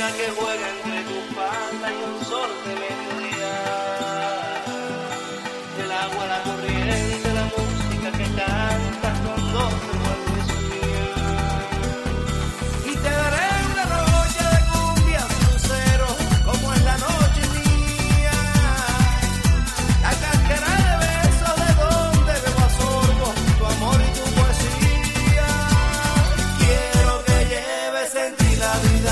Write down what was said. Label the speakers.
Speaker 1: que juega entre tu falda y un sol de mediodía. El agua, la corriente, la música que cantas cuando se vuelve sutil. Y te daré una noche de cumbias y luceros, como en la noche mía. La cáscara de besos de donde bebo a sorbo tu amor y tu poesía. Quiero que lleves en ti la vida.